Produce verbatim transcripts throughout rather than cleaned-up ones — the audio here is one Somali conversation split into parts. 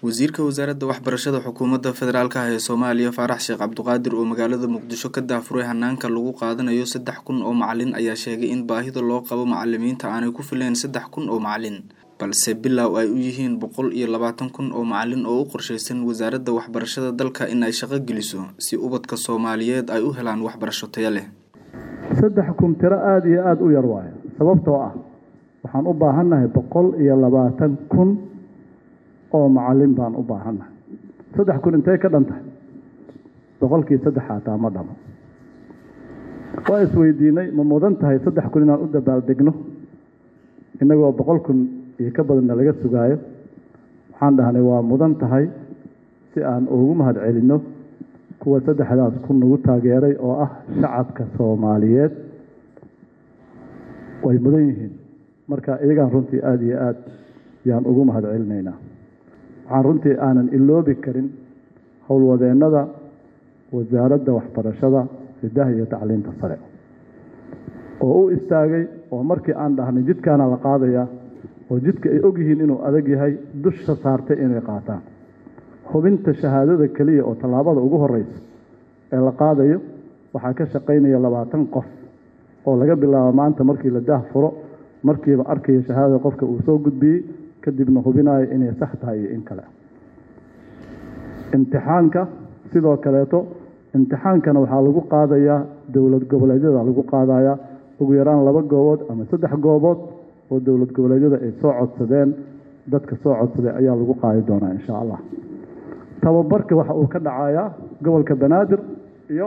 wasiirka wasaaradda waxbarashada xukuumadda federaalka ah ee Soomaaliya Faarax Sheekh Cabduqaadir oo magaalada Muqdisho ka daafuray hanaanka lagu qaadanayo saddex kun oo macallin ayaa sheegay in baahida loo qabo macallimiinta aanay ku filayn saddex kun oo macallin balse bilow ay u yihiin boqol iyo labaatan kun oo macallin oo u qorsheysan wasaaradda waxbarashada dalka in ay shaqo geliso si ubadka Soomaaliyeed ay u helaan waxbarasho tayo leh. saddex kun tiro aad iyo aad u yar waay sababtoo ah waxaan u baahanahay boqol iyo labaatan kun oo macallin baan u baahanahay. saddex kun intee ka dhantahay boqolkii saddex aataa ma dhamo. waa isweydiinay ma mudan tahay saddex kun inaan u dabaaldegno inagoo boqol kun iyo ka badanna laga sugaayo. waxaan dhahnay waa mudan tahay si aan ugu mahad celinno kuwa saddexdaas kun nagu taageeray oo ah shacabka Soomaaliyeed. way mudan yihiin marka iyagaan runtii aad iyo aad yaan ugu mahad celinaynaa. waxaan runtii aanan iloobi karin howlwadeennada wasaaradda waxbarashada hidaha iyo tacliinta sare oo u istaagay oo markii aan dhahnay jidkaana la qaadayaa oo jidka ay og yihiin inuu adag yahay dusha saartay inay qaataan hubinta shahaadada kaliya oo tallaabada ugu horeysa ee la qaadayo waxaa ka shaqaynaya labaatan qof oo laga bilaabo maanta markii la daah furo markiiba arkaya shahaadada qofka uu soo gudbiyey kadibna hubinayo inay sax tahay iyo in kale. imtixaanka sidoo kaleeto imtixaankana waxaa lagu qaadayaa dowlad goboleedyada lagu qaadayaa ugu yaraan laba goobood ama saddex goobood oo dowlad goboleedyada ay soo codsadeen dadka soo codsaday ayaa lagu qaadi doonaa insha Allah. tababarka waxa uu ka dhacayaa gobolka Banaadir iyo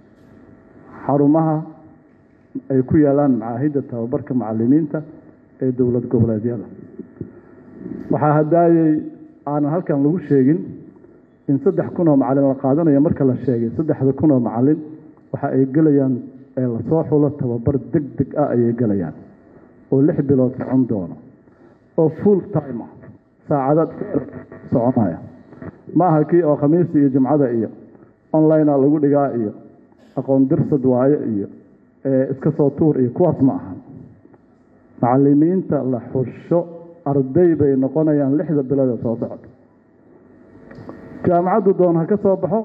xarumaha ay ku yaalaan macaahidda tababarka macallimiinta ee dowlad goboleedyada. waxaa hadaayay aanan halkan lagu sheegin in saddex kun oo macallin la qaadanayo marka la sheegay saddexda kun oo macallin waxa ay galayaan ee la soo xulo tababar degdeg ah ay galayaan oo lix bilood socon doono oo full time ah saacadaad soconaya maaha kii oo khamiis iyo jumcada iyo online ah lagu dhigaa iyo aqoon dirsad waaye iyo ee iska soo tuur iyo kuwaas ma aha. macallimiinta la xusho arday bay noqonayaan lixda bilood ee soo socda. jaamacaddu doon ha ka soo baxo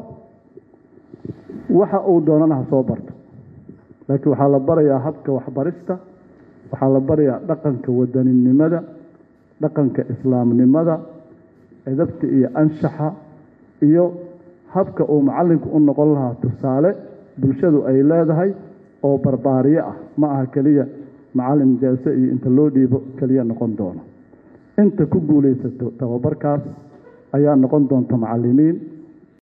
waxa uu doonana ha soo barto laakiin waxaa la barayaa habka waxbarista waxaa la barayaa dhaqanka wadaninimada dhaqanka islaamnimada edabta iyo anshaxa iyo habka uu macallinku u noqon lahaa tusaale bulshadu ay leedahay oo barbaariye ah ma aha kaliya macallin jeelse iyo inta loo dhiibo kaliya noqon doono. inta ku guulaysato tababarkaas ayaa noqon doonta macallimiin